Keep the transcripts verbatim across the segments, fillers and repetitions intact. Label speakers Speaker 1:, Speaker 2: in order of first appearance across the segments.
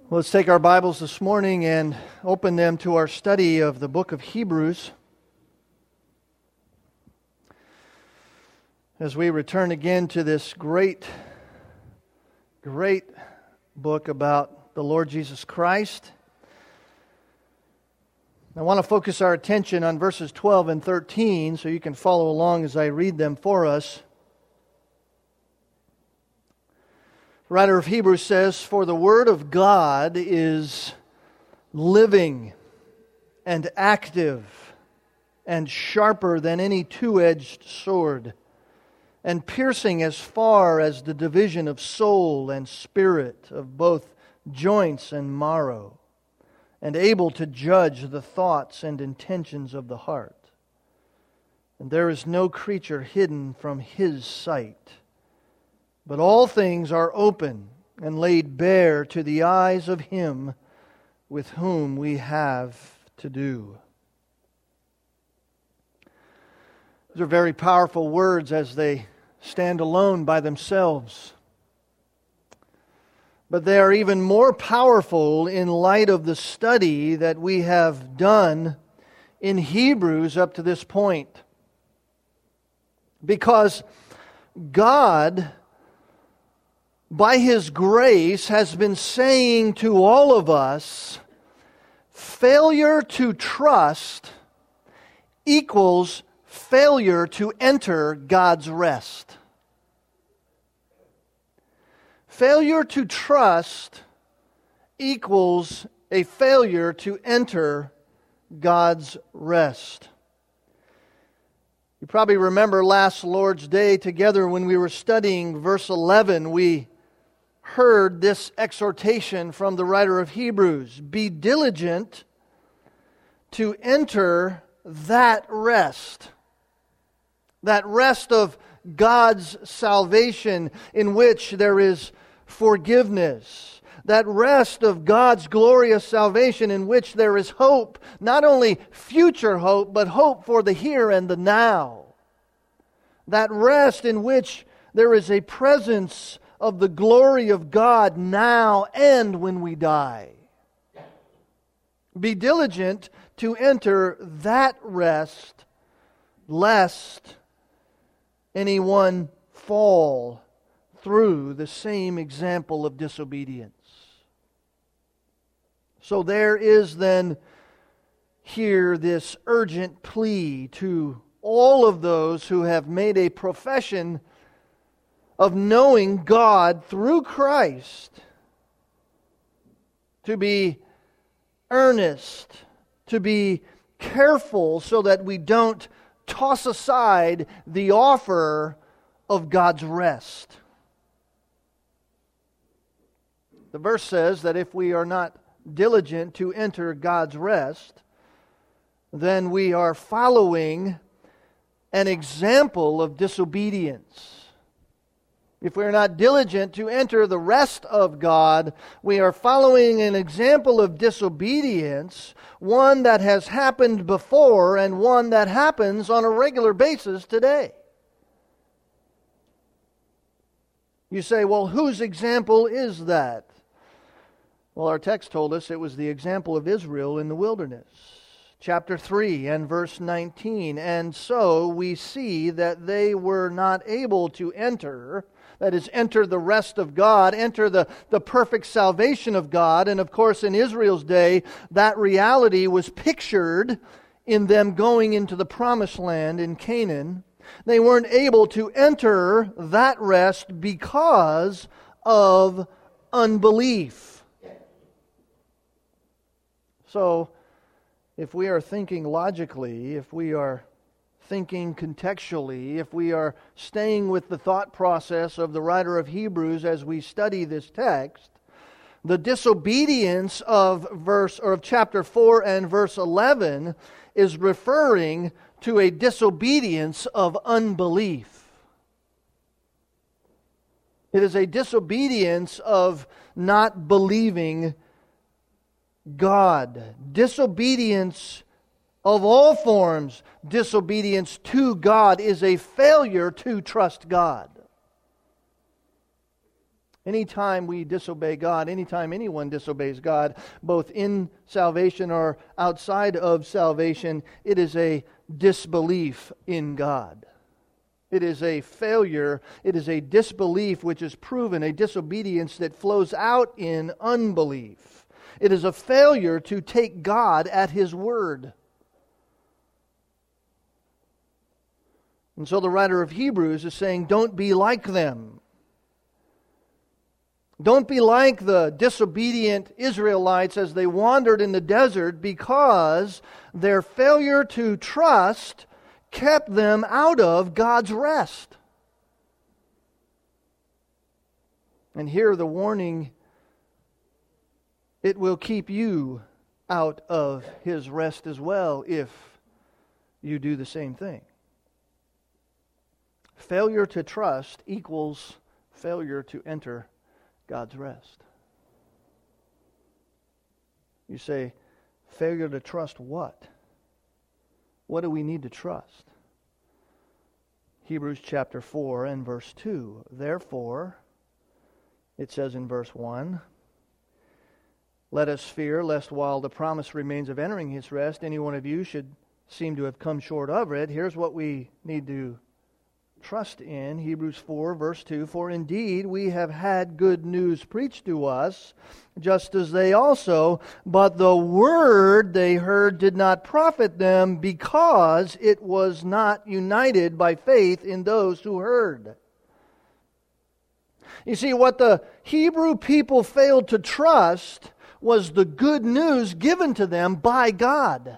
Speaker 1: Let's take our Bibles this morning and open them to our study of the book of Hebrews. As we return again to this great, great book about the Lord Jesus Christ, I want to focus our attention on verses twelve and thirteen so you can follow along as I read them for us. The writer of Hebrews says, "For the Word of God is living and active and sharper than any two-edged sword, and piercing as far as the division of soul and spirit, of both joints and marrow, and able to judge the thoughts and intentions of the heart. And there is no creature hidden from His sight. But all things are open and laid bare to the eyes of Him with whom we have to do." These are very powerful words as they stand alone by themselves. But they are even more powerful in light of the study that we have done in Hebrews up to this point. Because God, by His grace, has been saying to all of us, failure to trust equals failure to enter God's rest. Failure to trust equals a failure to enter God's rest. You probably remember last Lord's Day together when we were studying verse eleven, we heard this exhortation from the writer of Hebrews: "Be diligent to enter that rest." That rest of God's salvation in which there is forgiveness. That rest of God's glorious salvation in which there is hope. Not only future hope, but hope for the here and the now. That rest in which there is a presence of the glory of God now and when we die. Be diligent to enter that rest, lest anyone fall through the same example of disobedience. So there is then here this urgent plea to all of those who have made a profession of knowing God through Christ, to be earnest, to be careful so that we don't toss aside the offer of God's rest. The verse says that if we are not diligent to enter God's rest, then we are following an example of disobedience. If we are not diligent to enter the rest of God, we are following an example of disobedience, one that has happened before and one that happens on a regular basis today. You say, well, whose example is that? Well, our text told us it was the example of Israel in the wilderness. Chapter three and verse nineteen. "And so we see that they were not able to enter," that is, enter the rest of God, enter the, the perfect salvation of God. And of course, in Israel's day, that reality was pictured in them going into the promised land in Canaan. They weren't able to enter that rest because of unbelief. So, if we are thinking logically, if we are thinking contextually, if we are staying with the thought process of the writer of Hebrews as we study this text, the disobedience of verse or of chapter four and verse eleven is referring to a disobedience of unbelief. It is a disobedience of not believing God. Disobedience of all forms, disobedience to God, is a failure to trust God. Anytime we disobey God, anytime anyone disobeys God, both in salvation or outside of salvation, it is a disbelief in God. It is a failure. It is a disbelief which is proven, a disobedience that flows out in unbelief. It is a failure to take God at His word. And so the writer of Hebrews is saying, don't be like them. Don't be like the disobedient Israelites as they wandered in the desert, because their failure to trust kept them out of God's rest. And here the warning, it will keep you out of His rest as well if you do the same thing. Failure to trust equals failure to enter God's rest. You say, failure to trust what? What do we need to trust? Hebrews chapter four and verse two. Therefore, it says in verse one, let us fear lest while the promise remains of entering His rest, any one of you should seem to have come short of it. Here's what we need to trust in. Hebrews four verse two, for indeed we have had good news preached to us, just as they also, but the word they heard did not profit them, because it was not united by faith in those who heard. You see, what the Hebrew people failed to trust was the good news given to them by God.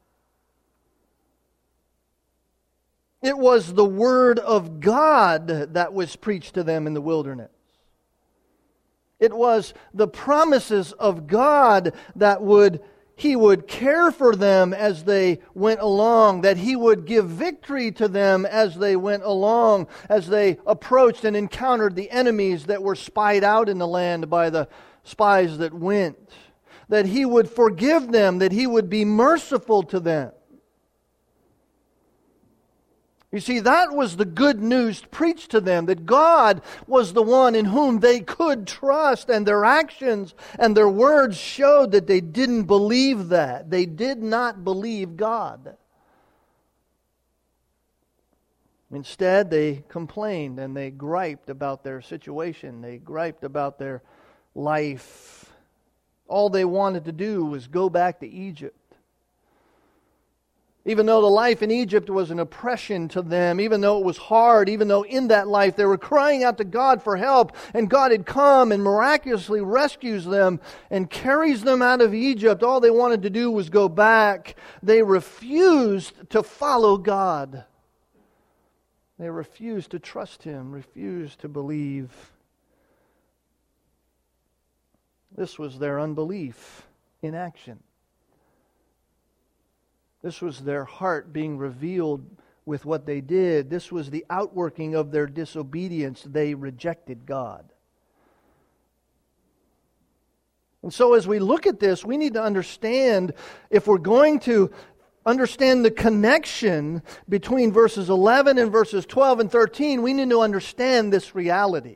Speaker 1: It was the Word of God that was preached to them in the wilderness. It was the promises of God that would He would care for them as they went along, that He would give victory to them as they went along, as they approached and encountered the enemies that were spied out in the land by the spies that went, that He would forgive them, that He would be merciful to them. You see, that was the good news preached to them, that God was the one in whom they could trust, and their actions and their words showed that they didn't believe that. They did not believe God. Instead, they complained and they griped about their situation. They griped about their life. All they wanted to do was go back to Egypt. Even though the life in Egypt was an oppression to them, even though it was hard, even though in that life they were crying out to God for help, and God had come and miraculously rescues them and carries them out of Egypt, all they wanted to do was go back. They refused to follow God. They refused to trust Him, refused to believe. This was their unbelief in action. This was their heart being revealed with what they did. This was the outworking of their disobedience. They rejected God. And so as we look at this, we need to understand, if we're going to understand the connection between verses eleven and verses twelve and thirteen, we need to understand this reality.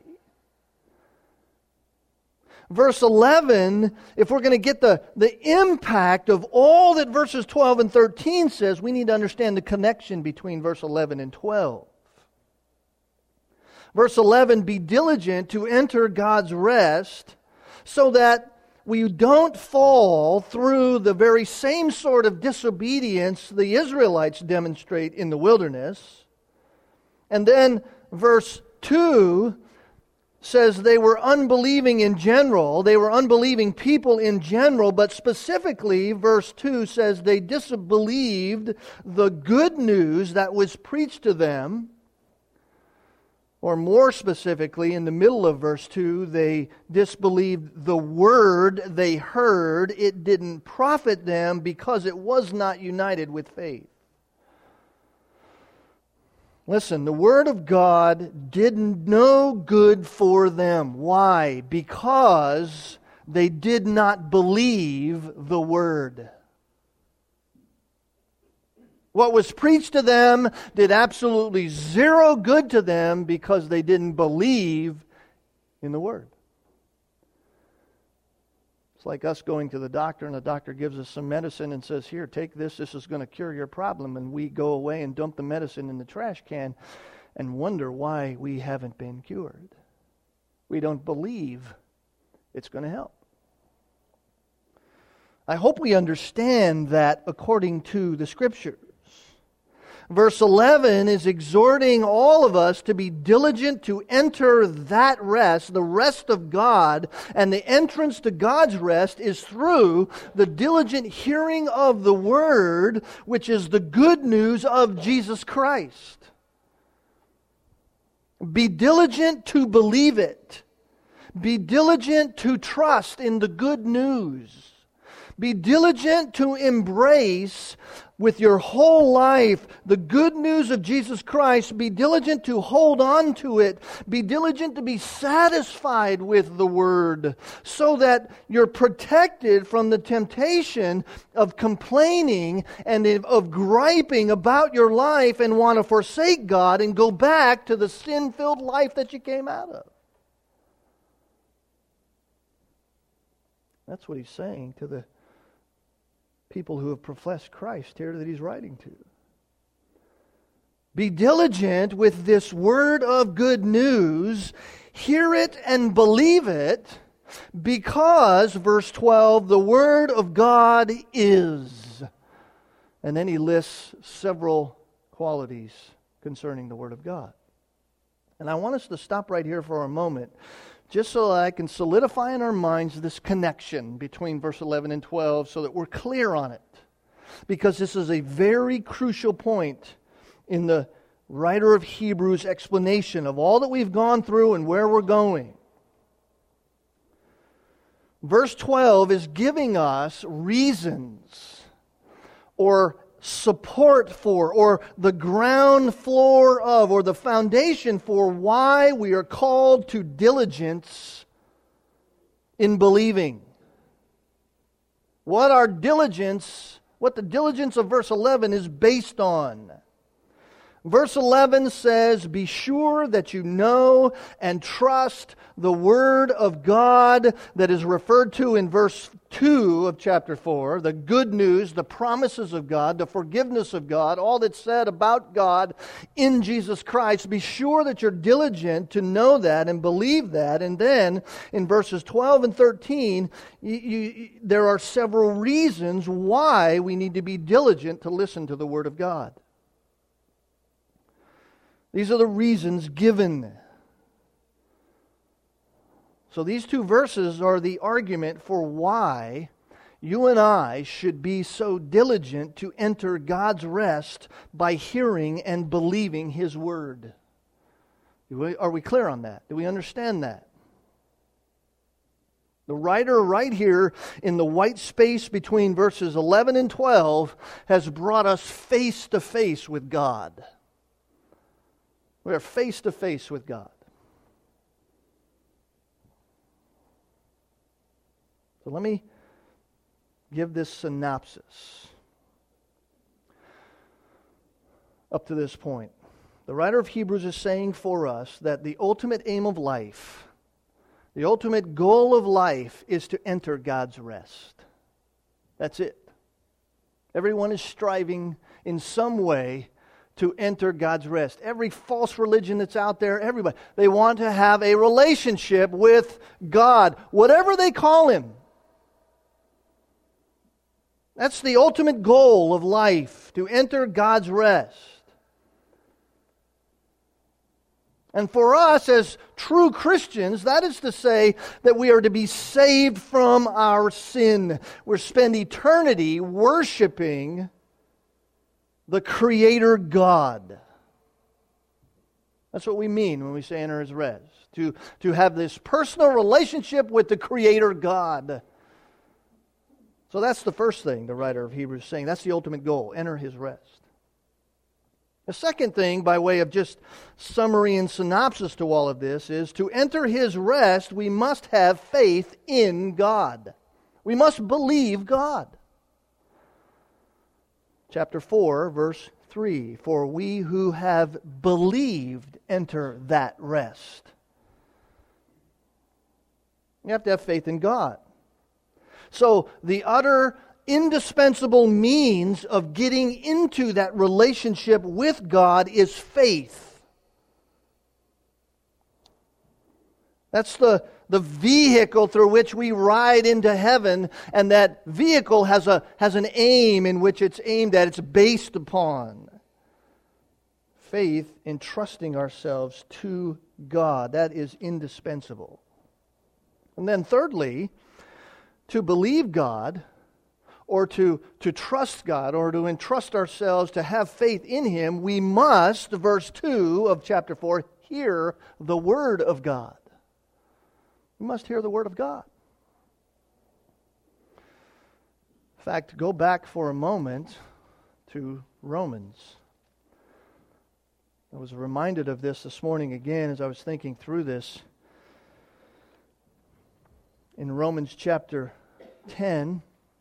Speaker 1: Verse eleven, if we're going to get the, the impact of all that verses twelve and thirteen says, we need to understand the connection between verse eleven and twelve. Verse eleven, be diligent to enter God's rest, so that we don't fall through the very same sort of disobedience the Israelites demonstrate in the wilderness. And then verse two says they were unbelieving in general. They were unbelieving people in general, but specifically, verse two says they disbelieved the good news that was preached to them. Or more specifically, in the middle of verse two, they disbelieved the word they heard. It didn't profit them because it was not united with faith. Listen, the Word of God did no good for them. Why? Because they did not believe the Word. What was preached to them did absolutely zero good to them because they didn't believe in the Word. It's like us going to the doctor and the doctor gives us some medicine and says, here, take this, this is going to cure your problem. And we go away and dump the medicine in the trash can and wonder why we haven't been cured. We don't believe it's going to help. I hope we understand that according to the Scriptures. Verse eleven is exhorting all of us to be diligent to enter that rest, the rest of God, and the entrance to God's rest is through the diligent hearing of the Word, which is the good news of Jesus Christ. Be diligent to believe it. Be diligent to trust in the good news. Be diligent to embrace with your whole life the good news of Jesus Christ. Be diligent to hold on to it. Be diligent to be satisfied with the Word so that you're protected from the temptation of complaining and of griping about your life and want to forsake God and go back to the sin-filled life that you came out of. That's what he's saying to the people who have professed Christ here that he's writing to. Be diligent with this word of good news. Hear it and believe it, because, verse twelve, the word of God is. And then he lists several qualities concerning the word of God. And I want us to stop right here for a moment, just so that I can solidify in our minds this connection between verse eleven and twelve so that we're clear on it. Because this is a very crucial point in the writer of Hebrews' explanation of all that we've gone through and where we're going. Verse twelve is giving us reasons or support for, or the ground floor of, or the foundation for why we are called to diligence in believing. What our diligence, what the diligence of verse eleven is based on. Verse eleven says, be sure that you know and trust the Word of God that is referred to in verse two of chapter four, the good news, the promises of God, the forgiveness of God, all that's said about God in Jesus Christ. Be sure that you're diligent to know that and believe that. And then in verses twelve and thirteen, you, you, there are several reasons why we need to be diligent to listen to the Word of God. These are the reasons given. So these two verses are the argument for why you and I should be so diligent to enter God's rest by hearing and believing His Word. Are we clear on that? Do we understand that? The writer right here in the white space between verses eleven and twelve has brought us face to face with God. We are face to face with God. So let me give this synopsis up to this point. The writer of Hebrews is saying for us that the ultimate aim of life, the ultimate goal of life is to enter God's rest. That's it. Everyone is striving in some way to enter God's rest. Every false religion that's out there, everybody, they want to have a relationship with God, whatever they call Him. That's the ultimate goal of life, to enter God's rest. And for us as true Christians, that is to say that we are to be saved from our sin. We're spend eternity worshiping the Creator God. That's what we mean when we say enter His rest. To, to have this personal relationship with the Creator God. So that's the first thing the writer of Hebrews is saying. That's the ultimate goal. Enter His rest. The second thing, by way of just summary and synopsis to all of this, is to enter His rest, we must have faith in God. We must believe God. Chapter four, verse three, for we who have believed enter that rest. You have to have faith in God. So the utter indispensable means of getting into that relationship with God is faith. That's the, the vehicle through which we ride into heaven, and that vehicle has a has an aim in which it's aimed at, it's based upon. Faith in trusting ourselves to God. That is indispensable. And then thirdly, to believe God, or to, to trust God, or to entrust ourselves to have faith in Him, we must, verse two of chapter four, hear the Word of God. We must hear the Word of God. In fact, go back for a moment to Romans. I was reminded of this this morning again as I was thinking through this. In Romans chapter ten,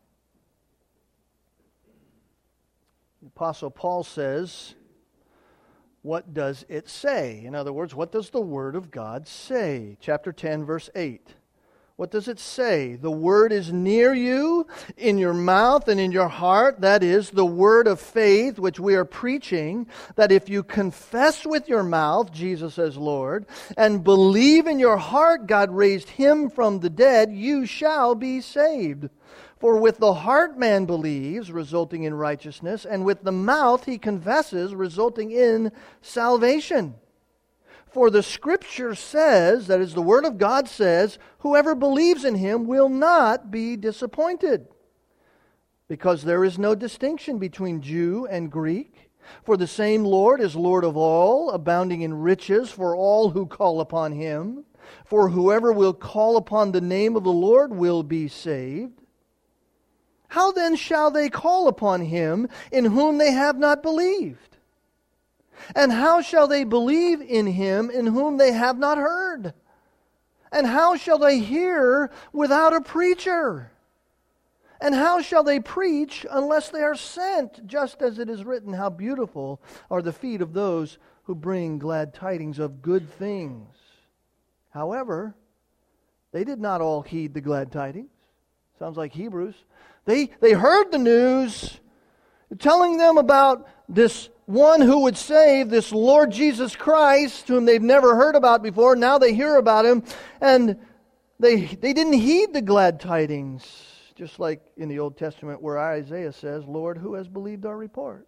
Speaker 1: the Apostle Paul says, what does it say? In other words, what does the Word of God say? Chapter ten, verse eight. What does it say? The Word is near you, in your mouth and in your heart. That is the word of faith which we are preaching, that if you confess with your mouth Jesus as Lord, and believe in your heart God raised Him from the dead, you shall be saved. For with the heart man believes, resulting in righteousness, and with the mouth he confesses, resulting in salvation. For the Scripture says, that is, the Word of God says, whoever believes in Him will not be disappointed. Because there is no distinction between Jew and Greek. For the same Lord is Lord of all, abounding in riches for all who call upon Him. For whoever will call upon the name of the Lord will be saved. How then shall they call upon Him in whom they have not believed? And how shall they believe in Him in whom they have not heard? And how shall they hear without a preacher? And how shall they preach unless they are sent? Just as it is written, how beautiful are the feet of those who bring glad tidings of good things. However, they did not all heed the glad tidings. Sounds like Hebrews. They, they heard the news telling them about this one who would save, this Lord Jesus Christ, whom they've never heard about before. Now they hear about Him, and they, they didn't heed the glad tidings, just like in the Old Testament where Isaiah says, Lord, who has believed our report?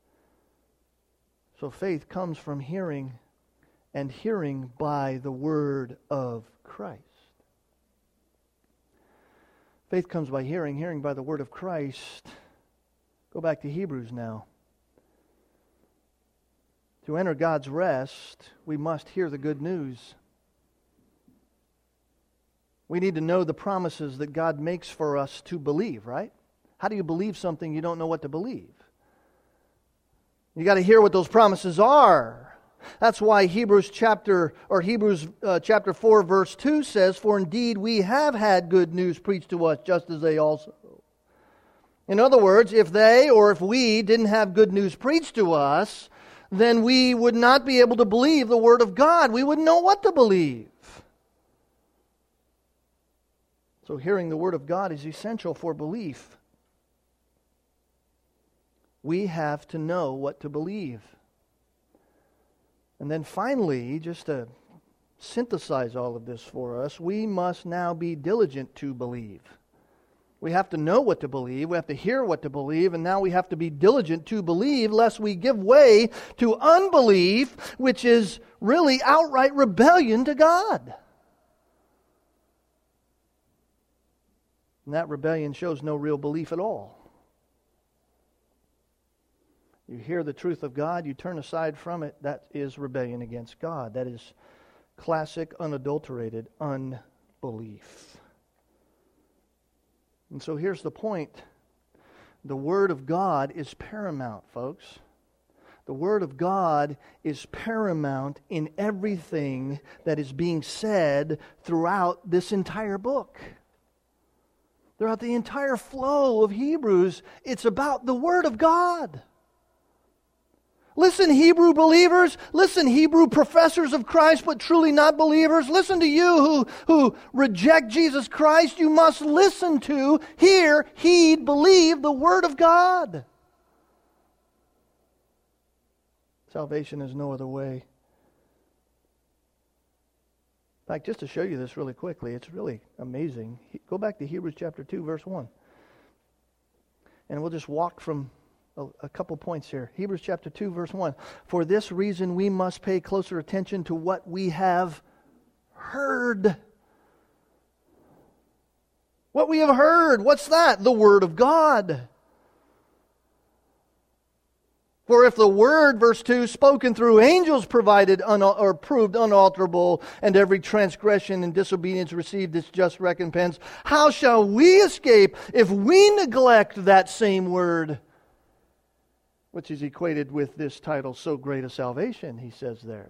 Speaker 1: So faith comes from hearing, and hearing by the word of Christ. Faith comes by hearing, hearing by the word of Christ. Go back to Hebrews now. To enter God's rest, we must hear the good news. We need to know the promises that God makes for us to believe, right? How do you believe something you don't know what to believe? You got to hear what those promises are. That's why Hebrews chapter or Hebrews uh, chapter four verse two says, "For indeed we have had good news preached to us, just as they also." In other words, if they or if we didn't have good news preached to us, then we would not be able to believe the Word of God. We wouldn't know what to believe. So hearing the Word of God is essential for belief. We have to know what to believe. And then finally, just to synthesize all of this for us, we must now be diligent to believe. We have to know what to believe, we have to hear what to believe, and now we have to be diligent to believe, lest we give way to unbelief, which is really outright rebellion to God. And that rebellion shows no real belief at all. You hear the truth of God, you turn aside from it, that is rebellion against God. That is classic, unadulterated unbelief. And so here's the point. The Word of God is paramount, folks. The Word of God is paramount in everything that is being said throughout this entire book. Throughout the entire flow of Hebrews, it's about the Word of God. Listen, Hebrew believers. Listen, Hebrew professors of Christ, but truly not believers. Listen to you who, who reject Jesus Christ. You must listen to, hear, heed, believe the Word of God. Salvation is no other way. In fact, just to show you this really quickly, it's really amazing. Go back to Hebrews chapter two, verse one. And we'll just walk from a, a couple points here. Hebrews chapter two, verse one. For this reason we must pay closer attention to what we have heard. What we have heard. What's that? The Word of God. For if the word, verse two, spoken through angels provided un- or proved unalterable, and every transgression and disobedience received its just recompense, how shall we escape if we neglect that same word? Which is equated with this title, So Great a Salvation, he says there.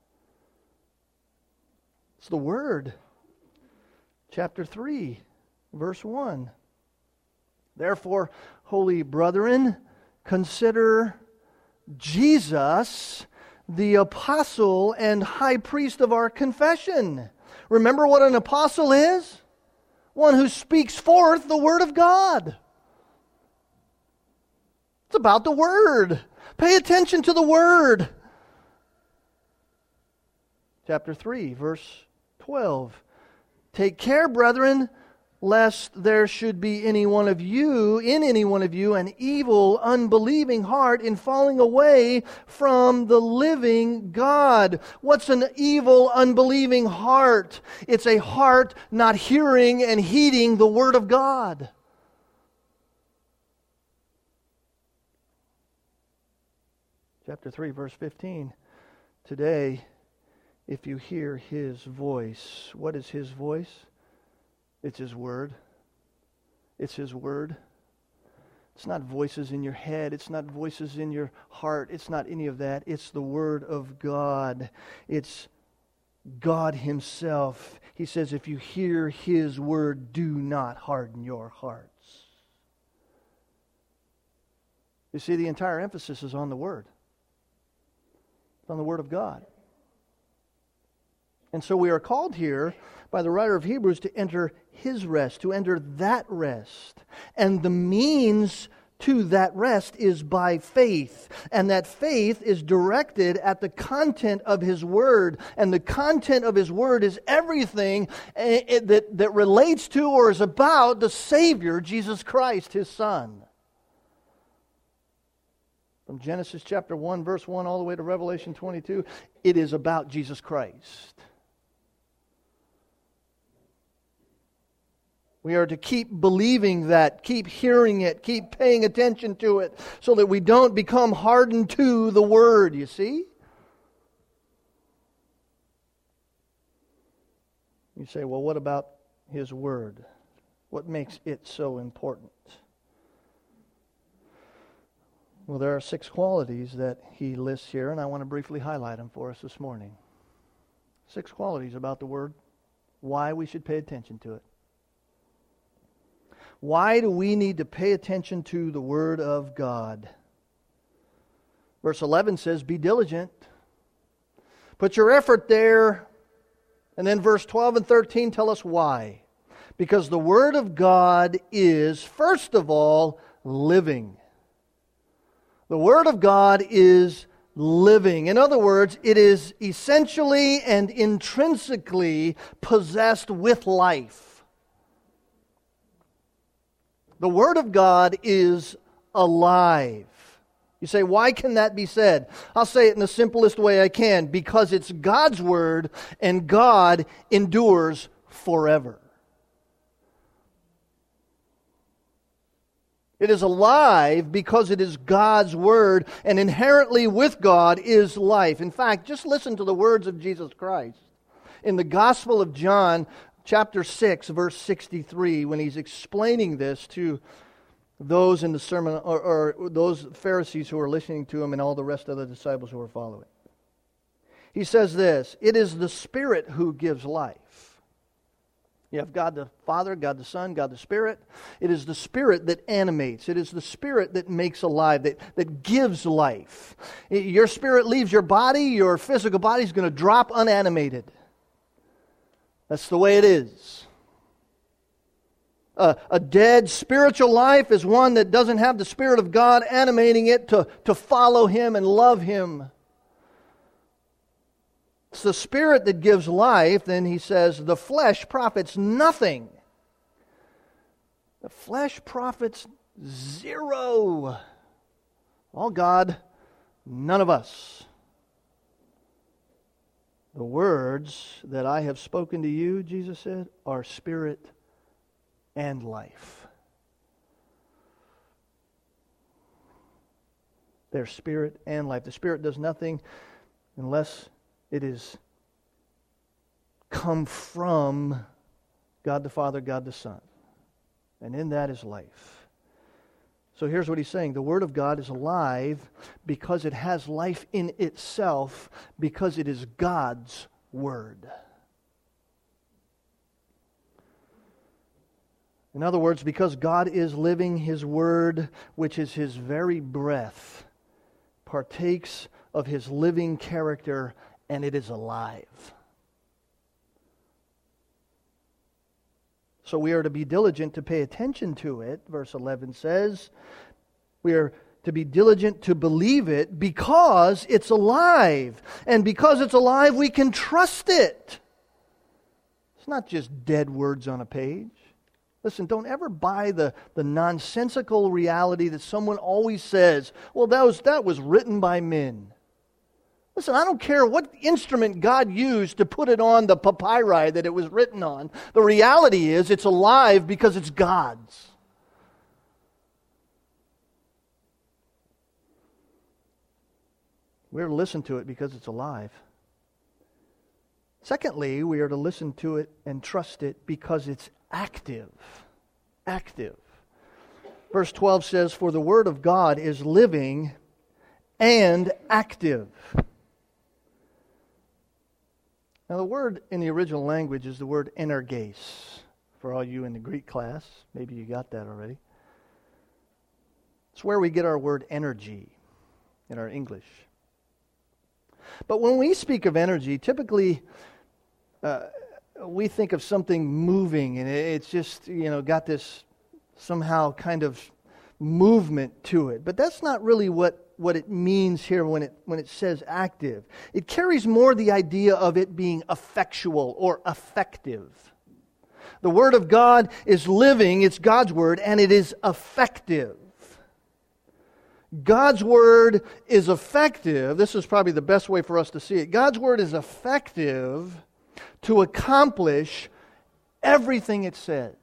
Speaker 1: It's the Word. Chapter three, verse one. Therefore, holy brethren, consider Jesus, the apostle and high priest of our confession. Remember what an apostle is? One who speaks forth the Word of God. It's about the Word. Pay attention to the Word. Chapter three, verse twelve. Take care, brethren, lest there should be any one of you, in any one of you, an evil, unbelieving heart in falling away from the living God. What's an evil, unbelieving heart? It's a heart not hearing and heeding the Word of God. Chapter three, verse fifteen. Today, if you hear His voice, what is His voice? It's His Word. It's His Word. It's not voices in your head. It's not voices in your heart. It's not any of that. It's the Word of God. It's God Himself. He says, if you hear His Word, do not harden your hearts. You see, the entire emphasis is on the Word. It's on the Word of God. And so we are called here by the writer of Hebrews to enter His rest, to enter that rest. And the means to that rest is by faith. And that faith is directed at the content of His Word. And the content of His Word is everything that, that relates to or is about the Savior, Jesus Christ, His Son. From Genesis chapter one, verse one, all the way to Revelation twenty-two, it is about Jesus Christ. We are to keep believing that, keep hearing it, keep paying attention to it, so that we don't become hardened to the Word, you see? You say, well, what about His Word? What makes it so important? Well, there are six qualities that he lists here, and I want to briefly highlight them for us this morning. Six qualities about the Word, why we should pay attention to it. Why do we need to pay attention to the Word of God? Verse eleven says, be diligent. Put your effort there. And then verse twelve and thirteen tell us why. Because the Word of God is, first of all, living. The Word of God is living. In other words, it is essentially and intrinsically possessed with life. The Word of God is alive. You say, why can that be said? I'll say it in the simplest way I can. Because it's God's Word, and God endures forever. It is alive because it is God's Word, and inherently with God is life. In fact, just listen to the words of Jesus Christ. In the Gospel of John, chapter six, verse sixty-three, when He's explaining this to those in the sermon, or, or those Pharisees who are listening to Him and all the rest of the disciples who are following. He says this, it is the Spirit who gives life. You have God the Father, God the Son, God the Spirit. It is the Spirit that animates. It is the Spirit that makes alive, that, that gives life. Your spirit leaves your body, your physical body is going to drop unanimated. That's the way it is. A, a dead spiritual life is one that doesn't have the Spirit of God animating it to, to follow Him and love Him. It's the Spirit that gives life. Then he says, the flesh profits nothing. The flesh profits zero. All God, none of us. The words that I have spoken to you, Jesus said, are spirit and life. They're spirit and life. The Spirit does nothing unless it is come from God the Father, God the Son. And in that is life. So here's what he's saying. The Word of God is alive because it has life in itself, because it is God's Word. In other words, because God is living, His Word, which is His very breath, partakes of His living character, and it is alive. So we are to be diligent to pay attention to it, verse eleven says. We are to be diligent to believe it because it's alive. And because it's alive, we can trust it. It's not just dead words on a page. Listen, don't ever buy the, the nonsensical reality that someone always says, well, that was, that was written by men. Listen, I don't care what instrument God used to put it on the papyri that it was written on. The reality is it's alive because it's God's. We're to listen to it because it's alive. Secondly, we are to listen to it and trust it because it's active. Active. Verse twelve says, for the Word of God is living and active. Now, the word in the original language is the word energes. For all you in the Greek class, maybe you got that already. It's where we get our word energy in our English. But when we speak of energy, typically uh, we think of something moving, and it's just, you know, got this somehow kind of movement to it. But that's not really what what it means here when it when it says active. It carries more the idea of it being effectual or effective. The Word of God is living, it's God's Word, and it is effective. God's Word is effective. This is probably the best way for us to see it. God's Word is effective to accomplish everything it says.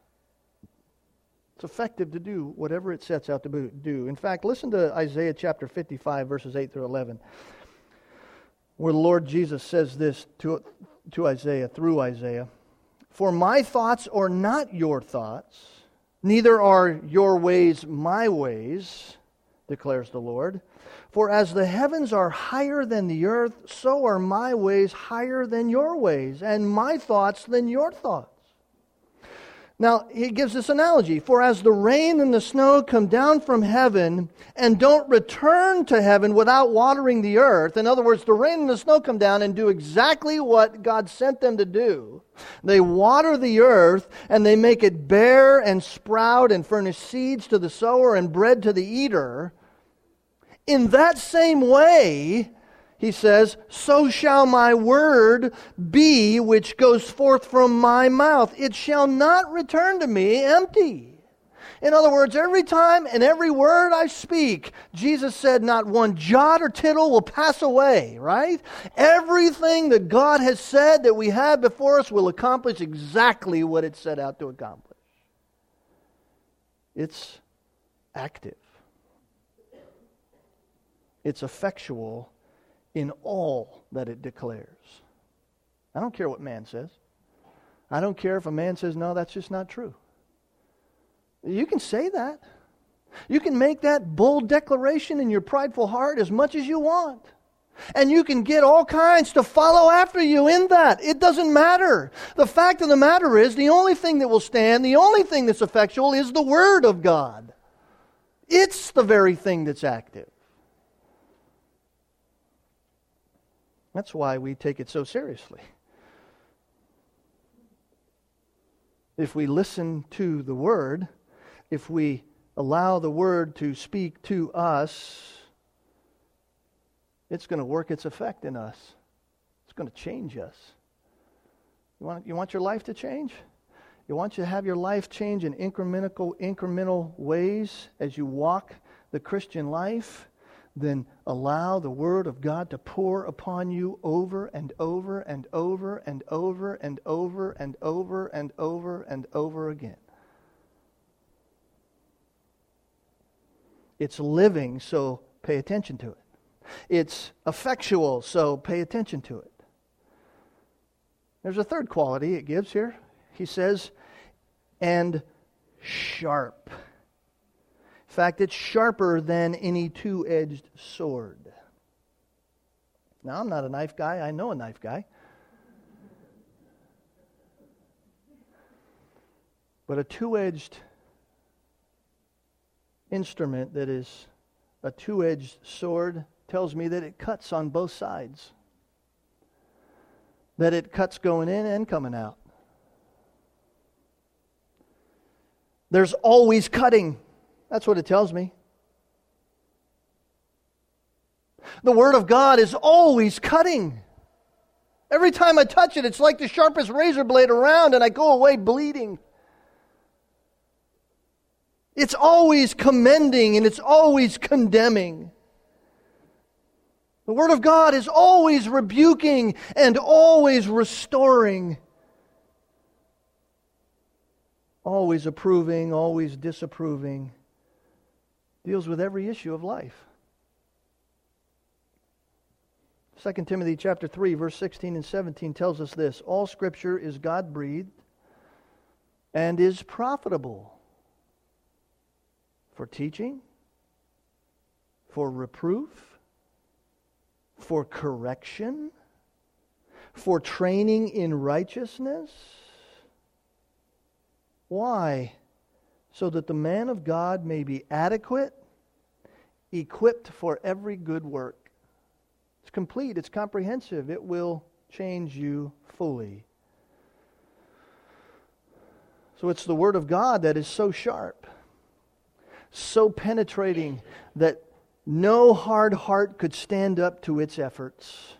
Speaker 1: It's effective to do whatever it sets out to do. In fact, listen to Isaiah chapter fifty-five, verses eight through eleven, where the Lord Jesus says this to, to Isaiah, through Isaiah. For my thoughts are not your thoughts, neither are your ways my ways, declares the Lord. For as the heavens are higher than the earth, so are my ways higher than your ways, and my thoughts than your thoughts. Now, he gives this analogy. For as the rain and the snow come down from heaven and don't return to heaven without watering the earth. In other words, the rain and the snow come down and do exactly what God sent them to do. They water the earth and they make it bear and sprout and furnish seeds to the sower and bread to the eater. In that same way, he says, so shall my word be which goes forth from my mouth. It shall not return to me empty. In other words, every time and every word I speak, Jesus said not one jot or tittle will pass away, right? Everything that God has said that we have before us will accomplish exactly what it set out to accomplish. It's active. It's effectual in all that it declares. I don't care what man says. I don't care if a man says, no, that's just not true. You can say that. You can make that bold declaration in your prideful heart as much as you want. And you can get all kinds to follow after you in that. It doesn't matter. The fact of the matter is, the only thing that will stand, the only thing that's effectual is the Word of God. It's the very thing that's active. That's why we take it so seriously. If we listen to the Word, if we allow the Word to speak to us, it's going to work its effect in us. It's going to change us. You want, you want your life to change? You want you to have your life change in incremental, incremental ways as you walk the Christian life? Then allow the Word of God to pour upon you over and over and over and over and over and over and over and over again. It's living, so pay attention to it. It's effectual, so pay attention to it. There's a third quality it gives here. He says, and sharp. In fact, it's sharper than any two-edged sword. Now, I'm not a knife guy. I know a knife guy. But a two-edged instrument that is a two-edged sword tells me that it cuts on both sides. That it cuts going in and coming out. There's always cutting. That's what it tells me. The Word of God is always cutting. Every time I touch it, it's like the sharpest razor blade around, and I go away bleeding. It's always commending, and it's always condemning. The Word of God is always rebuking and always restoring. Always approving, always disapproving. Deals with every issue of life. Second Timothy chapter three, verse sixteen and seventeen tells us this. All Scripture is God-breathed and is profitable for teaching, for reproof, for correction, for training in righteousness. Why? So that the man of God may be adequate, equipped for every good work. It's complete, it's comprehensive, it will change you fully. So it's the Word of God that is so sharp, so penetrating, that no hard heart could stand up to its efforts.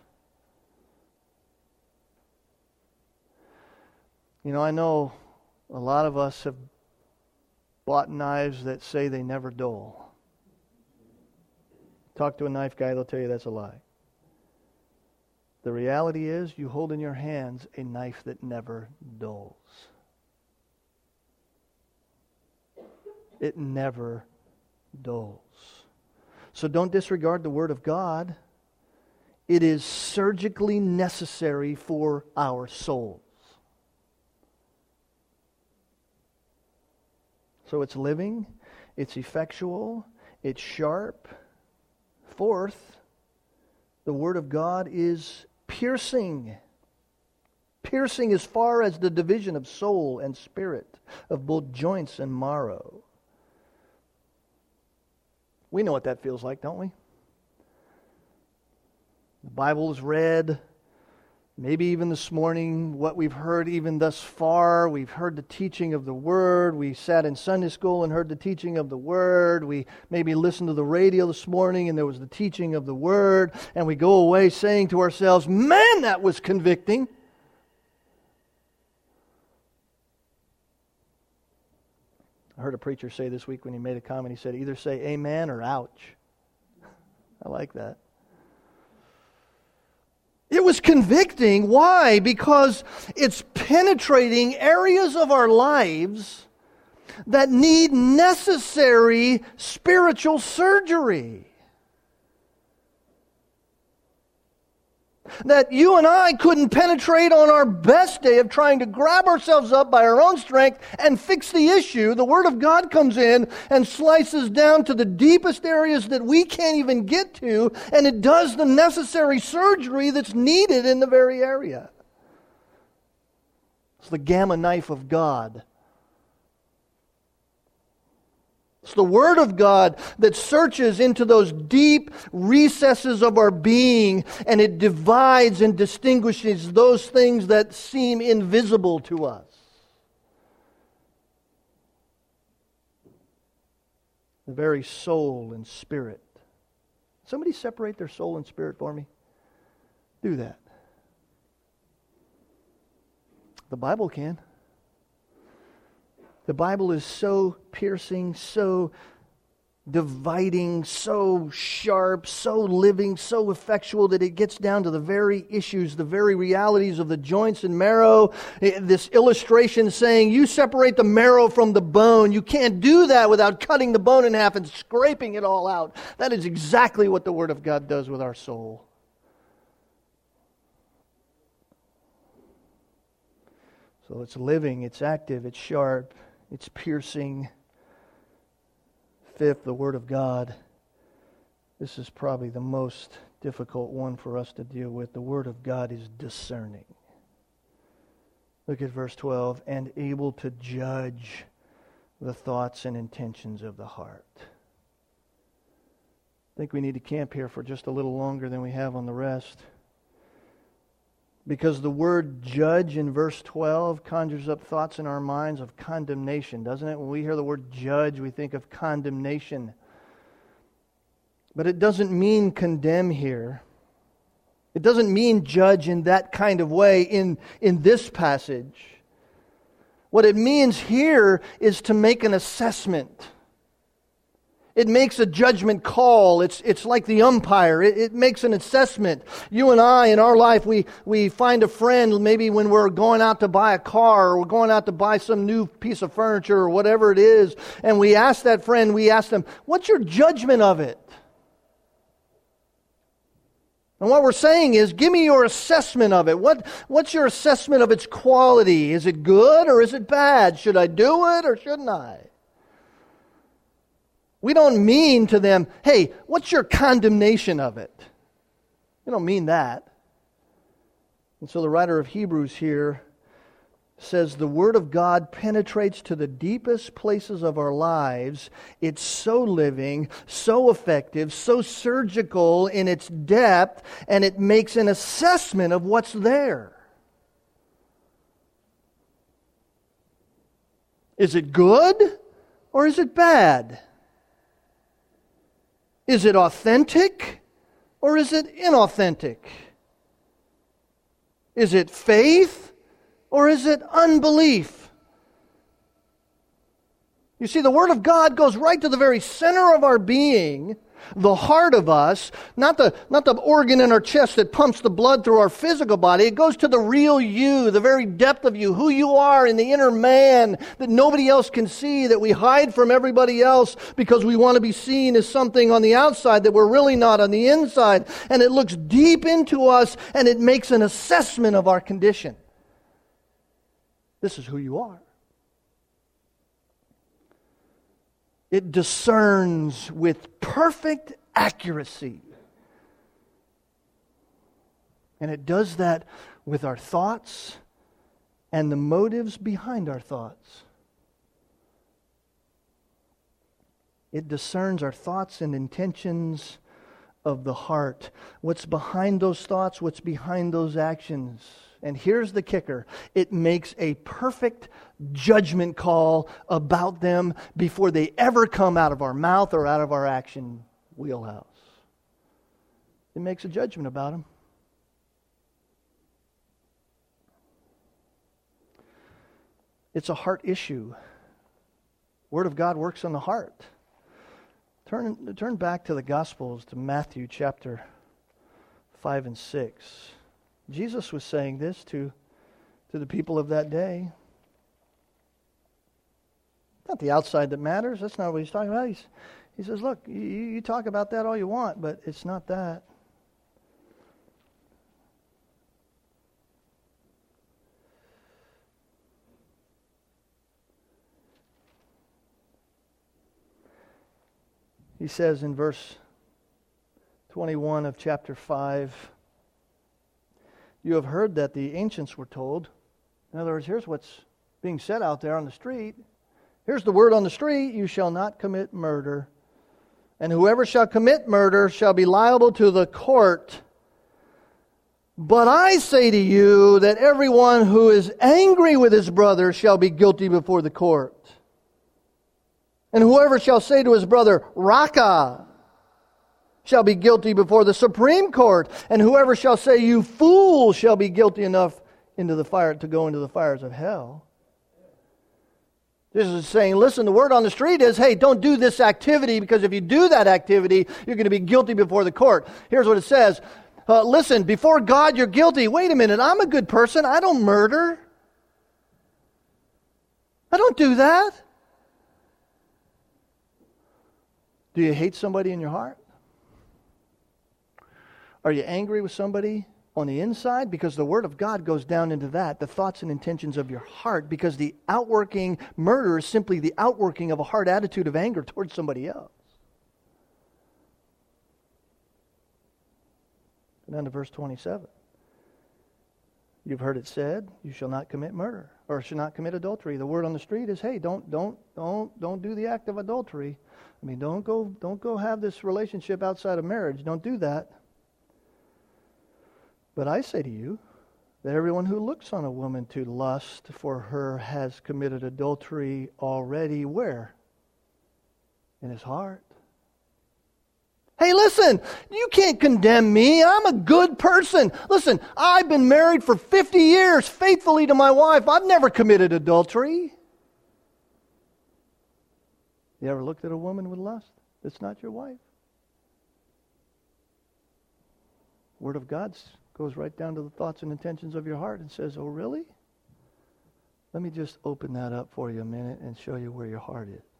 Speaker 1: You know, I know a lot of us have bought knives that say they never dull. Talk to a knife guy, they'll tell you that's a lie. The reality is, you hold in your hands a knife that never dulls. It never dulls. So don't disregard the Word of God. It is surgically necessary for our souls. So it's living, it's effectual, it's sharp. Fourth, the Word of God is piercing. Piercing as far as the division of soul and spirit, of both joints and marrow. We know what that feels like, don't we? The Bible is read. Maybe even this morning, what we've heard even thus far, we've heard the teaching of the Word. We sat in Sunday school and heard the teaching of the Word. We maybe listened to the radio this morning and there was the teaching of the Word. And we go away saying to ourselves, man, that was convicting. I heard a preacher say this week when he made a comment, he said, either say amen or ouch. I like that. It was convicting. Why? Because it's penetrating areas of our lives that need necessary spiritual surgery. that you and I couldn't penetrate on our best day of trying to grab ourselves up by our own strength and fix the issue. The Word of God comes in and slices down to the deepest areas that we can't even get to, and it does the necessary surgery that's needed in the very area. It's the gamma knife of God. It's the Word of God that searches into those deep recesses of our being, and it divides and distinguishes those things that seem invisible to us. The very soul and spirit. Somebody separate their soul and spirit for me? Do that. The Bible can. The Bible is so piercing, so dividing, so sharp, so living, so effectual that it gets down to the very issues, the very realities of the joints and marrow. This illustration saying, you separate the marrow from the bone. You can't do that without cutting the bone in half and scraping it all out. That is exactly what the Word of God does with our soul. So it's living, it's active, it's sharp, it's piercing. Fifth, the Word of God. This is probably the most difficult one for us to deal with. The Word of God is discerning. Look at verse twelve. And able to judge the thoughts and intentions of the heart. I think we need to camp here for just a little longer than we have on the rest. Because the word judge in verse twelve conjures up thoughts in our minds of condemnation, doesn't it? When we hear the word judge, we think of condemnation. But it doesn't mean condemn here. It doesn't mean judge in that kind of way in, in this passage. What it means here is to make an assessment. It makes a judgment call. It's it's like the umpire. It, it makes an assessment. You and I, in our life, we, we find a friend maybe when we're going out to buy a car or we're going out to buy some new piece of furniture or whatever it is, and we ask that friend, we ask them, what's your judgment of it? And what we're saying is, give me your assessment of it. What, what's your assessment of its quality? Is it good or is it bad? Should I do it or shouldn't I? We don't mean to them, hey, what's your condemnation of it? We don't mean that. And so the writer of Hebrews here says the Word of God penetrates to the deepest places of our lives. It's so living, so effective, so surgical in its depth, and it makes an assessment of what's there. Is it good or is it bad? Is it authentic or is it inauthentic? Is it faith or is it unbelief? You see, the Word of God goes right to the very center of our being, the heart of us, not the, not the organ in our chest that pumps the blood through our physical body. It goes to the real you, the very depth of you, who you are in the inner man that nobody else can see, that we hide from everybody else because we want to be seen as something on the outside that we're really not on the inside. And it looks deep into us and it makes an assessment of our condition. This is who you are. It discerns with perfect accuracy. And it does that with our thoughts and the motives behind our thoughts. It discerns our thoughts and intentions of the heart. What's behind those thoughts, what's behind those actions. And here's the kicker. It makes a perfect judgment call about them before they ever come out of our mouth or out of our action wheelhouse. It makes a judgment about them. It's a heart issue. Word of God works on the heart. Turn, turn back to the Gospels, to Matthew chapter five and six. Jesus was saying this to, to the people of that day. It's not the outside that matters. That's not what he's talking about. He's, he says, look, you, you talk about that all you want, but it's not that. He says in verse twenty-one of chapter five, you have heard that the ancients were told. In other words, here's what's being said out there on the street. Here's the word on the street, you shall not commit murder. And whoever shall commit murder shall be liable to the court. But I say to you that everyone who is angry with his brother shall be guilty before the court. And whoever shall say to his brother, Raka, shall be guilty before the Supreme Court. And whoever shall say, you fool, shall be guilty enough into the fire to go into the fires of hell. This is saying, listen, the word on the street is, hey, don't do this activity, because if you do that activity, you're going to be guilty before the court. Here's what it says. Uh, listen, before God, you're guilty. Wait a minute, I'm a good person. I don't murder. I don't do that. Do you hate somebody in your heart? Are you angry with somebody on the inside? Because the Word of God goes down into that, the thoughts and intentions of your heart, because the outworking murder is simply the outworking of a heart attitude of anger towards somebody else. And then to verse twenty-seven. You've heard it said, you shall not commit murder, or shall not commit adultery. The word on the street is, hey, don't don't don't don't do the act of adultery. I mean, don't go don't go have this relationship outside of marriage. Don't do that. But I say to you that everyone who looks on a woman to lust for her has committed adultery already. Where? In his heart. Hey, listen, you can't condemn me. I'm a good person. Listen, I've been married for fifty years faithfully to my wife. I've never committed adultery. You ever looked at a woman with lust that's not your wife? Word of God goes right down to the thoughts and intentions of your heart and says, oh, really? Let me just open that up for you a minute and show you where your heart is.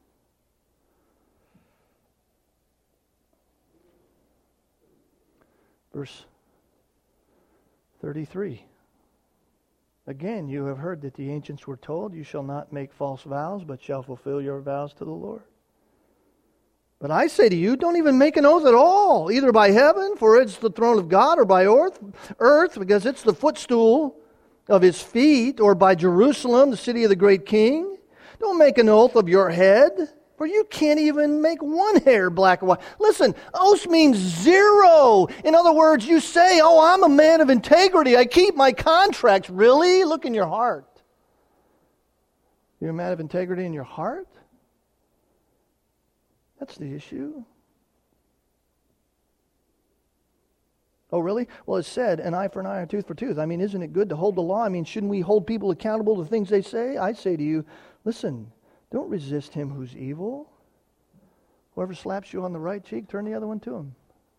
Speaker 1: Verse thirty-three. Again, you have heard that the ancients were told, you shall not make false vows, but shall fulfill your vows to the Lord. But I say to you, don't even make an oath at all, either by heaven, for it's the throne of God, or by earth, earth, because it's the footstool of his feet, or by Jerusalem, the city of the great king. Don't make an oath of your head, for you can't even make one hair black or white. Listen, oath means zero. In other words, you say, oh, I'm a man of integrity. I keep my contracts. Really? Look in your heart. You're a man of integrity in your heart? That's the issue. Oh, really? Well, it's said, an eye for an eye, a tooth for a tooth. I mean, isn't it good to hold the law? I mean, shouldn't we hold people accountable to things they say? I say to you, listen, don't resist him who's evil. Whoever slaps you on the right cheek, turn the other one to him.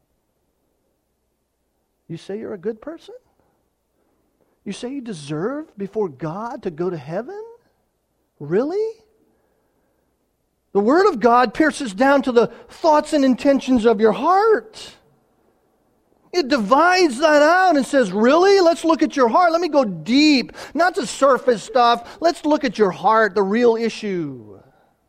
Speaker 1: You say you're a good person? You say you deserve before God to go to heaven? Really? The Word of God pierces down to the thoughts and intentions of your heart. It divides that out and says, really? Let's look at your heart. Let me go deep. Not the surface stuff. Let's look at your heart, the real issue.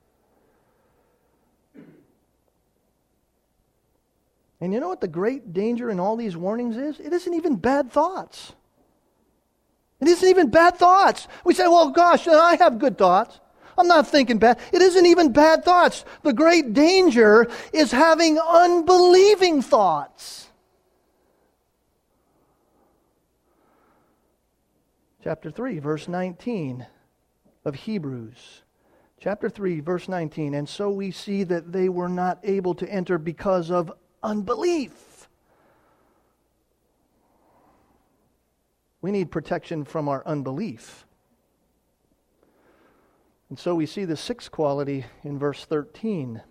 Speaker 1: And you know what the great danger in all these warnings is? It isn't even bad thoughts. It isn't even bad thoughts. We say, well, gosh, I have good thoughts. I'm not thinking bad. It isn't even bad thoughts. The great danger is having unbelieving thoughts. Chapter three, verse nineteen of Hebrews. Chapter three, verse nineteen. And so we see that they were not able to enter because of unbelief. We need protection from our unbelief. And so we see the sixth quality in verse thirteen.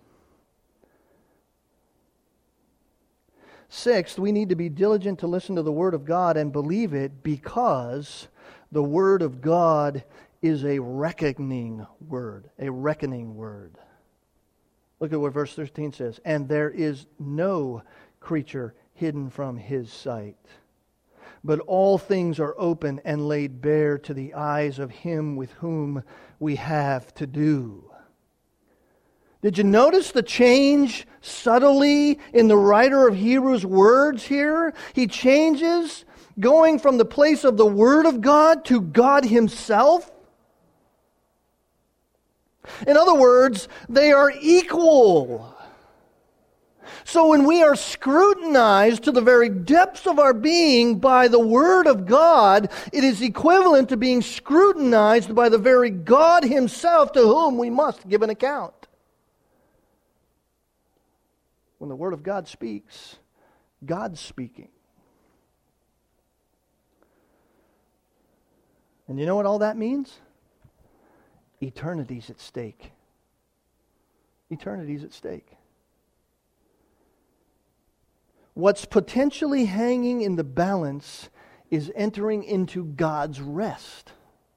Speaker 1: Sixth, we need to be diligent to listen to the Word of God and believe it, because the Word of God is a reckoning word, a reckoning word. Look at what verse thirteen says. And there is no creature hidden from His sight, but all things are open and laid bare to the eyes of Him with whom we have to do. Did you notice the change subtly in the writer of Hebrews' words here? He changes going from the place of the Word of God to God Himself. In other words, they are equal. So when we are scrutinized to the very depths of our being by the Word of God, it is equivalent to being scrutinized by the very God Himself to whom we must give an account. When the Word of God speaks, God's speaking. And you know what all that means? Eternity's at stake. Eternity's at stake. What's potentially hanging in the balance is entering into God's rest.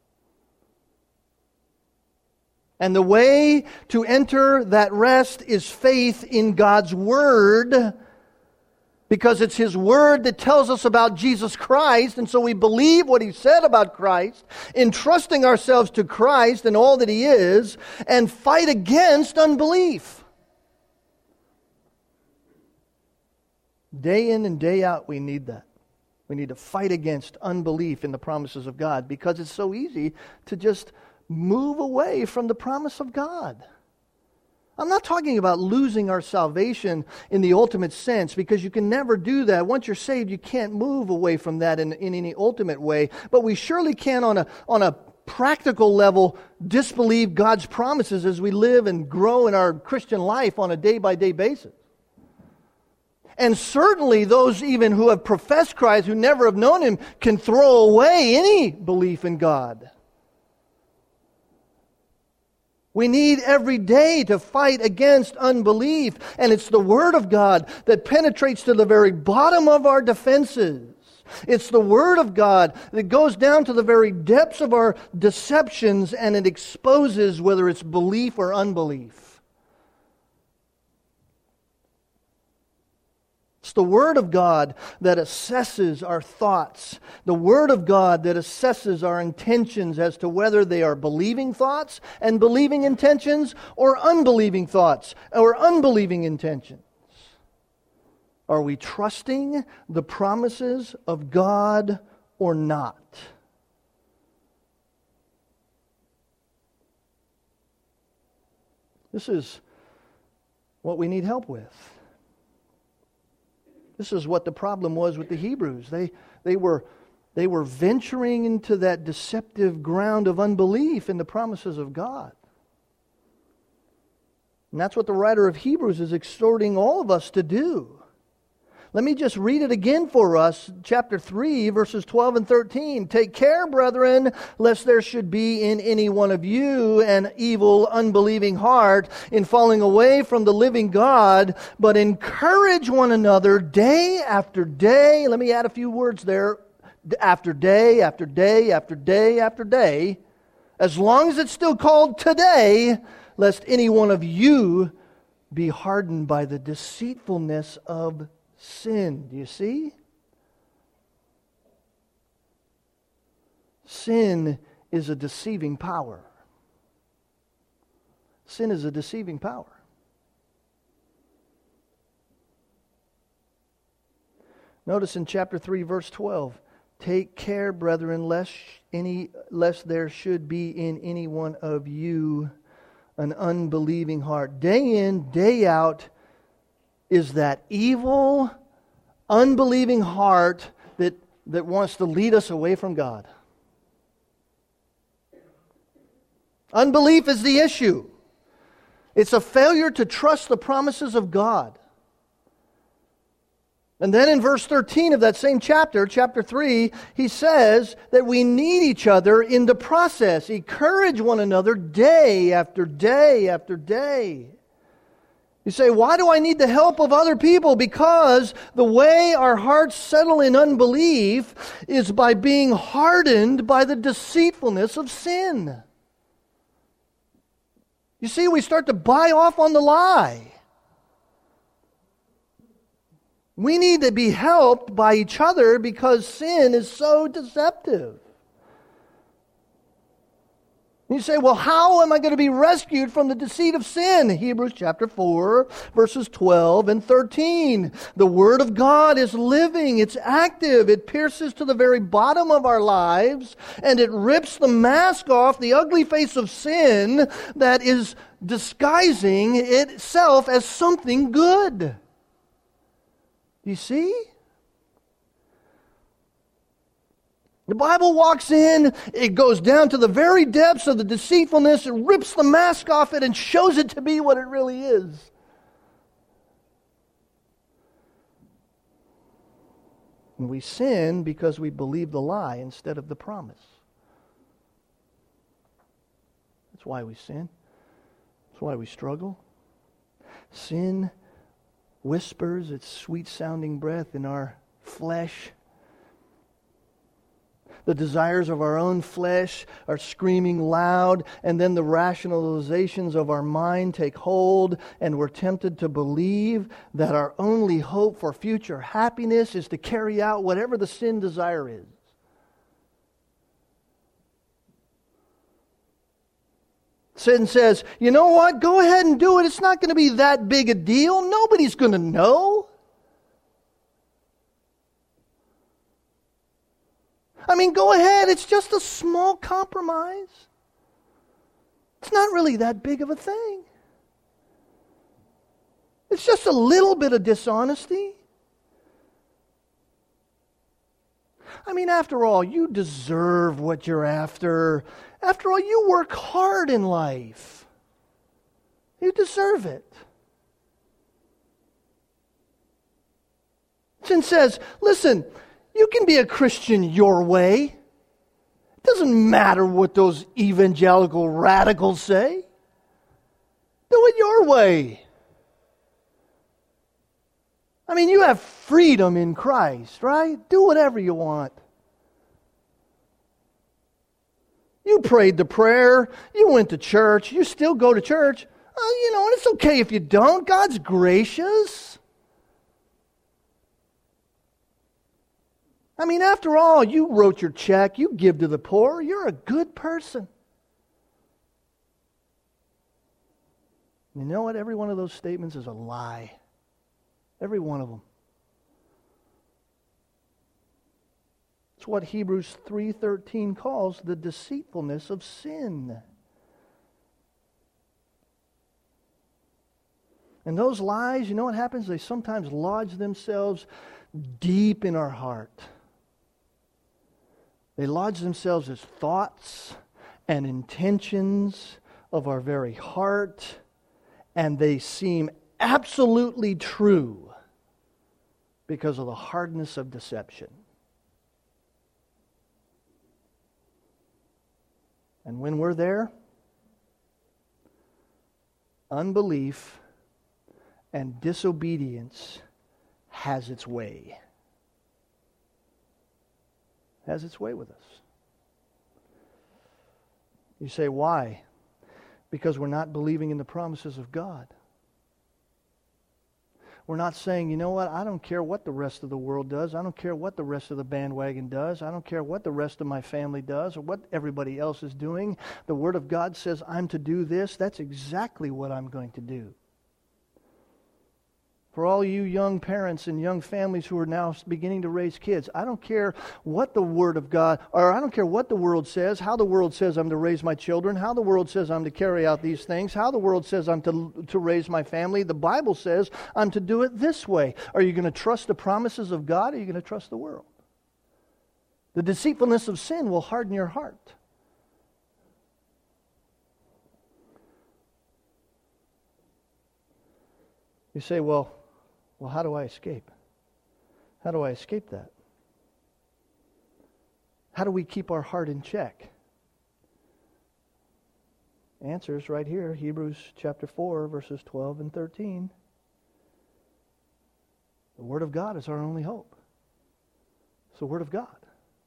Speaker 1: And the way to enter that rest is faith in God's Word, because it's His Word that tells us about Jesus Christ, and so we believe what He said about Christ, entrusting ourselves to Christ and all that He is, and fight against unbelief. Day in and day out, we need that. We need to fight against unbelief in the promises of God, because it's so easy to just move away from the promise of God. I'm not talking about losing our salvation in the ultimate sense, because you can never do that. Once you're saved, you can't move away from that in, in any ultimate way. But we surely can on a, on a practical level disbelieve God's promises as we live and grow in our Christian life on a day-by-day basis. And certainly those even who have professed Christ, who never have known Him, can throw away any belief in God. We need every day to fight against unbelief, and it's the Word of God that penetrates to the very bottom of our defenses. It's the Word of God that goes down to the very depths of our deceptions, and it exposes whether it's belief or unbelief. It's the Word of God that assesses our thoughts. The Word of God that assesses our intentions as to whether they are believing thoughts and believing intentions, or unbelieving thoughts or unbelieving intentions. Are we trusting the promises of God or not? This is what we need help with. This is what the problem was with the Hebrews. They, they, were, they were venturing into that deceptive ground of unbelief in the promises of God. And that's what the writer of Hebrews is exhorting all of us to do. Let me just read it again for us, chapter three, verses twelve and thirteen. Take care, brethren, lest there should be in any one of you an evil, unbelieving heart in falling away from the living God, but encourage one another day after day. Let me add a few words there. After day, after day, after day, after day. As long as it's still called today, lest any one of you be hardened by the deceitfulness of sin. Do you see? Sin is a deceiving power. Sin is a deceiving power. Notice in chapter three, verse twelve, take care, brethren, lest any lest there should be in any one of you an unbelieving heart. Day in, day out, is that evil, unbelieving heart that, that wants to lead us away from God. Unbelief is the issue. It's a failure to trust the promises of God. And then in verse thirteen of that same chapter, chapter three, he says that we need each other in the process. Encourage one another day after day after day. You say, why do I need the help of other people? Because the way our hearts settle in unbelief is by being hardened by the deceitfulness of sin. You see, we start to buy off on the lie. We need to be helped by each other because sin is so deceptive. You say, well, how am I going to be rescued from the deceit of sin? Hebrews chapter four, verses twelve and thirteen. The Word of God is living, it's active, it pierces to the very bottom of our lives, and it rips the mask off the ugly face of sin that is disguising itself as something good. Do you see? The Bible walks in, it goes down to the very depths of the deceitfulness, it rips the mask off it and shows it to be what it really is. And we sin because we believe the lie instead of the promise. That's why we sin. That's why we struggle. Sin whispers its sweet-sounding breath in our flesh. The desires of our own flesh are screaming loud, and then the rationalizations of our mind take hold, and we're tempted to believe that our only hope for future happiness is to carry out whatever the sin desire is. Sin says, you know what, go ahead and do it. It's not going to be that big a deal. Nobody's going to know. I mean, go ahead. It's just a small compromise. It's not really that big of a thing. It's just a little bit of dishonesty. I mean, after all, you deserve what you're after. After all, you work hard in life. You deserve it. Sin says, listen, you can be a Christian your way. It doesn't matter what those evangelical radicals say. Do it your way. I mean, you have freedom in Christ, right? Do whatever you want. You prayed the prayer. You went to church. You still go to church. Uh, you know, and it's okay if you don't. God's gracious. I mean, after all, you wrote your check, you give to the poor, you're a good person. You know what? Every one of those statements is a lie. Every one of them. It's what Hebrews three thirteen calls the deceitfulness of sin. And those lies, you know what happens? They sometimes lodge themselves deep in our heart. They lodge themselves as thoughts and intentions of our very heart, and they seem absolutely true because of the hardness of deception. And when we're there, unbelief and disobedience has its way. Has its way with us. You say, why? Because we're not believing in the promises of God. We're not saying, you know what, I don't care what the rest of the world does. I don't care what the rest of the bandwagon does. I don't care what the rest of my family does or what everybody else is doing. The Word of God says I'm to do this. That's exactly what I'm going to do. For all you young parents and young families who are now beginning to raise kids, I don't care what the Word of God, or I don't care what the world says, how the world says I'm to raise my children, how the world says I'm to carry out these things, how the world says I'm to, to raise my family. The Bible says I'm to do it this way. Are you going to trust the promises of God, or are you going to trust the world? The deceitfulness of sin will harden your heart. You say, well, Well, how do I escape? How do I escape that? How do we keep our heart in check? Answer is right here, Hebrews chapter four, verses twelve and thirteen. The Word of God is our only hope. It's the Word of God.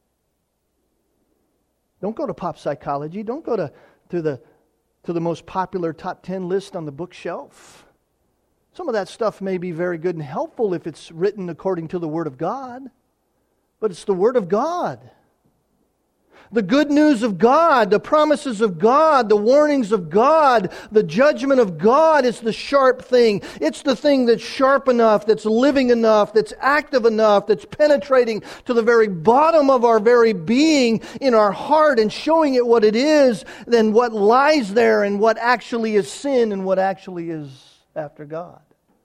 Speaker 1: Don't go to pop psychology. Don't go to, to the to the most popular top ten list on the bookshelf. Some of that stuff may be very good and helpful if it's written according to the Word of God, but it's the Word of God. The good news of God, the promises of God, the warnings of God, the judgment of God is the sharp thing. It's the thing that's sharp enough, that's living enough, that's active enough, that's penetrating to the very bottom of our very being in our heart and showing it what it is, then what lies there and what actually is sin and what actually is after God.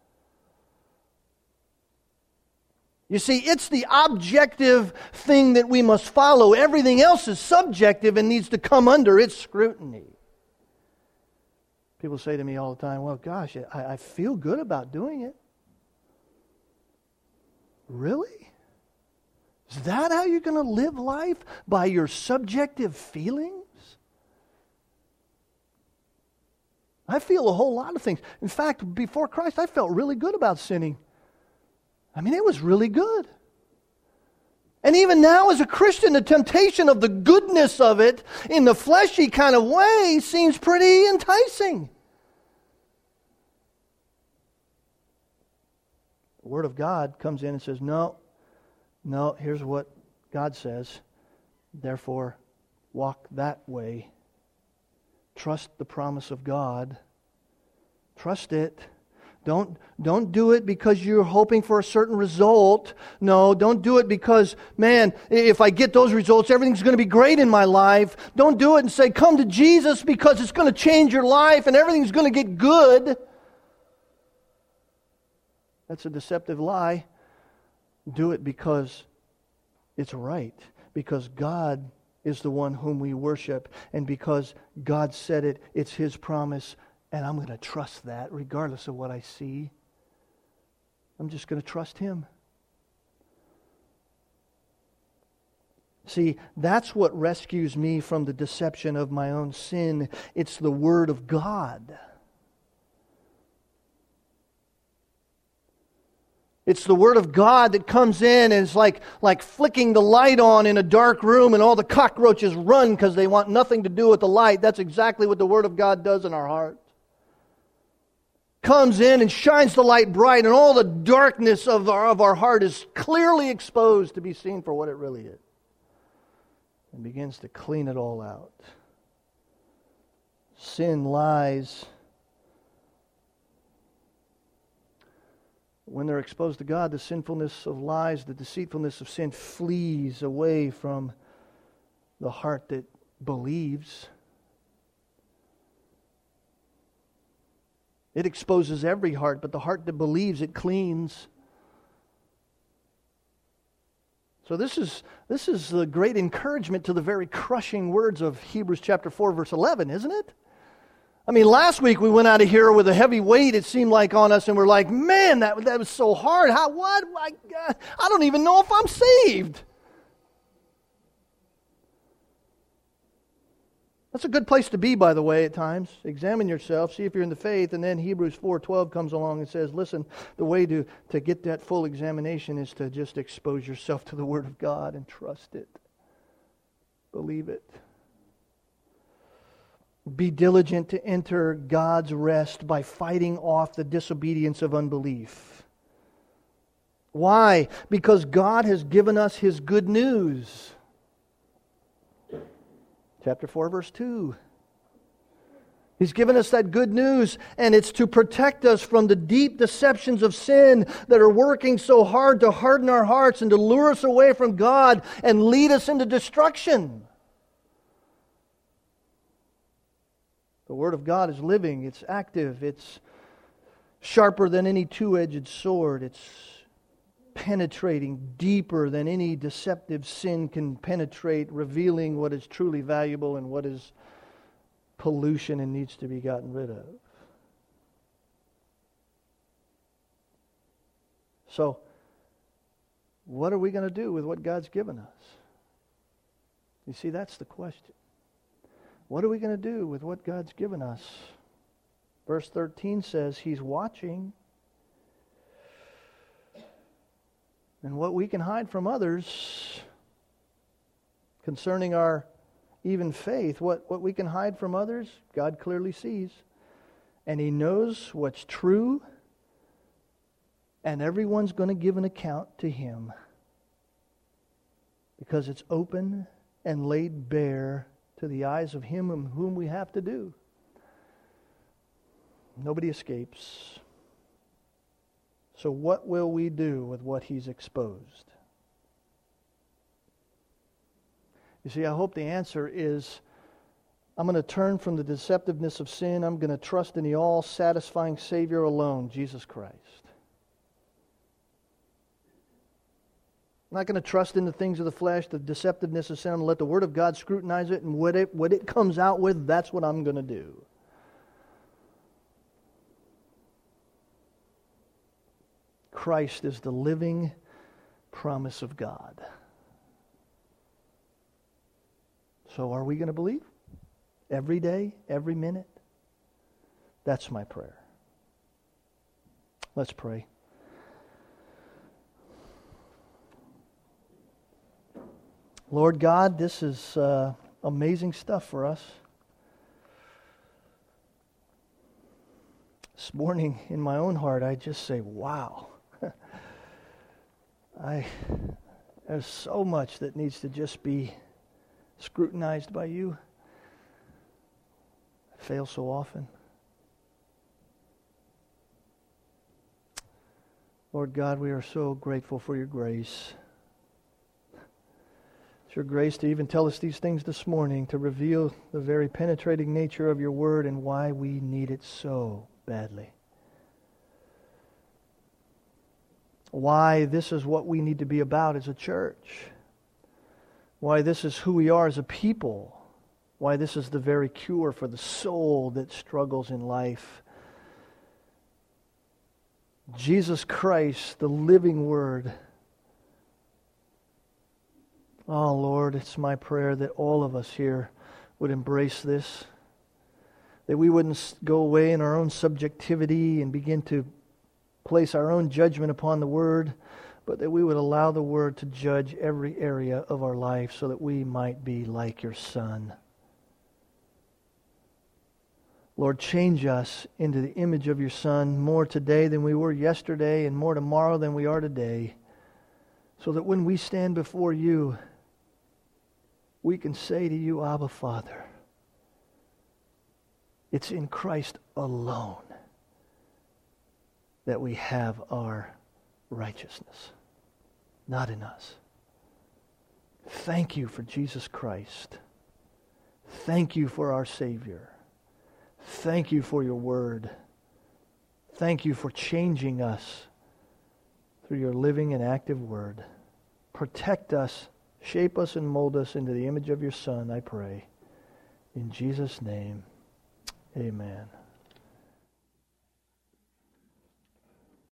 Speaker 1: You see, it's the objective thing that we must follow. Everything else is subjective and needs to come under its scrutiny. People say to me all the time, well, gosh, I, I feel good about doing it. Really? Is that how you're going to live life? By your subjective feelings? I feel a whole lot of things. In fact, before Christ, I felt really good about sinning. I mean, it was really good. And even now as a Christian, the temptation of the goodness of it in the fleshy kind of way seems pretty enticing. The Word of God comes in and says, no, no, here's what God says. Therefore, walk that way. Trust the promise of God. Trust it. Don't, don't do it because you're hoping for a certain result. No, don't do it because, man, if I get those results, everything's going to be great in my life. Don't do it and say, come to Jesus because it's going to change your life and everything's going to get good. That's a deceptive lie. Do it because it's right. Because God is the one whom we worship. And because God said it, it's His promise. And I'm going to trust that regardless of what I see. I'm just going to trust Him. See, that's what rescues me from the deception of my own sin. It's the Word of God. It's the Word of God that comes in and is like, like flicking the light on in a dark room and all the cockroaches run because they want nothing to do with the light. That's exactly what the Word of God does in our heart. Comes in and shines the light bright, and all the darkness of our, of our heart is clearly exposed to be seen for what it really is. And begins to clean it all out. Sin lies. When they're exposed to God, the sinfulness of lies, the deceitfulness of sin flees away from the heart that believes. It exposes every heart, but the heart that believes, it cleans. So this is this is the great encouragement to the very crushing words of Hebrews chapter four, verse eleven, isn't it? I mean, last week we went out of here with a heavy weight, it seemed like, on us, and we're like, man, that, that was so hard. How, what? I, I don't even know if I'm saved. That's a good place to be, by the way, at times. Examine yourself, see if you're in the faith, and then Hebrews four twelve comes along and says, listen, the way to, to get that full examination is to just expose yourself to the Word of God and trust it. Believe it. Be diligent to enter God's rest by fighting off the disobedience of unbelief. Why? Because God has given us His good news. Chapter four, verse two. He's given us that good news, and it's to protect us from the deep deceptions of sin that are working so hard to harden our hearts and to lure us away from God and lead us into destruction. The Word of God is living, it's active, it's sharper than any two-edged sword, it's penetrating deeper than any deceptive sin can penetrate, revealing what is truly valuable and what is pollution and needs to be gotten rid of. So, what are we going to do with what God's given us? You see, that's the question. What are we going to do with what God's given us? Verse thirteen says He's watching. And what we can hide from others concerning our even faith, what, what we can hide from others, God clearly sees. And He knows what's true, and everyone's going to give an account to Him. Because it's open and laid bare to the eyes of him whom we have to do. Nobody escapes. So what will we do with what he's exposed? You see, I hope the answer is, I'm going to turn from the deceptiveness of sin. I'm going to trust in the all-satisfying Savior alone, Jesus Christ. I'm not going to trust in the things of the flesh, the deceptiveness of sin, and let the Word of God scrutinize it, and what it, what it comes out with, that's what I'm going to do. Christ is the living promise of God. So are we going to believe? Every day, every minute? That's my prayer. Let's pray. Lord God, this is uh, amazing stuff for us. This morning, in my own heart, I just say, wow. I There's so much that needs to just be scrutinized by you. I fail so often. Lord God, we are so grateful for your grace. It's your grace to even tell us these things this morning, to reveal the very penetrating nature of your word and why we need it so badly. Why this is what we need to be about as a church. Why this is who we are as a people. Why this is the very cure for the soul that struggles in life. Jesus Christ, the living Word. Oh Lord, it's my prayer that all of us here would embrace this. That we wouldn't go away in our own subjectivity and begin to place our own judgment upon the Word, but that we would allow the Word to judge every area of our life so that we might be like your Son. Lord, change us into the image of your Son more today than we were yesterday and more tomorrow than we are today, so that when we stand before you, we can say to you, Abba, Father, it's in Christ alone that we have our righteousness, not in us. Thank you for Jesus Christ. Thank you for our Savior. Thank you for your word. Thank you for changing us through your living and active word. Protect us, shape us, and mold us into the image of your Son, I pray. In Jesus' name, amen.